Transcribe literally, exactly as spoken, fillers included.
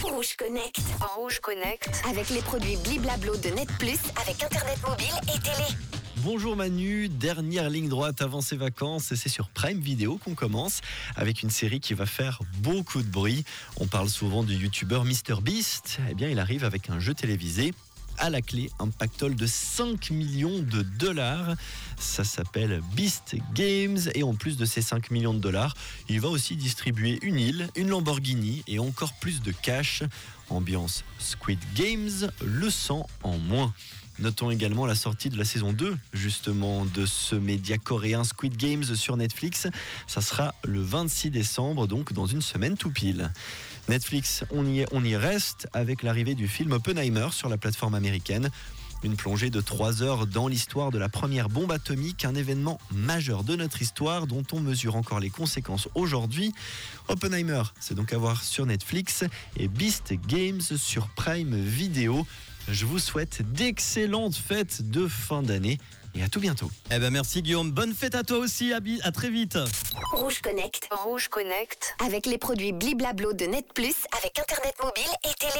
Rouge Connect. En Rouge Connect. Avec les produits Bliblablo de Net Plus, avec Internet mobile et télé. Bonjour Manu, dernière ligne droite avant ses vacances et c'est sur Prime Video qu'on commence avec une série qui va faire beaucoup de bruit. On parle souvent du youtubeur MrBeast. Eh bien, il arrive avec un jeu télévisé. À la clé, un pactole de cinq millions de dollars. Ça s'appelle Beast Games. Et en plus de ces cinq millions de dollars, il va aussi distribuer une île, une Lamborghini et encore plus de cash. Ambiance Squid Games, le sang en moins. Notons également la sortie de la saison deux, justement, de ce média coréen Squid Games sur Netflix. Ça sera le vingt-six décembre, donc dans une semaine tout pile. Netflix, on y, est, on y reste avec l'arrivée du film Oppenheimer sur la plateforme américaine. Une plongée de trois heures dans l'histoire de la première bombe atomique, un événement majeur de notre histoire dont on mesure encore les conséquences aujourd'hui. Oppenheimer, c'est donc à voir sur Netflix et Beast Games sur Prime Video. Je vous souhaite d'excellentes fêtes de fin d'année et à tout bientôt. Eh ben merci Guillaume, bonne fête à toi aussi, à, bi- à très vite. Rouge Connect. En Rouge Connect. Avec les produits Bliblablo de Net Plus, avec Internet mobile et télé.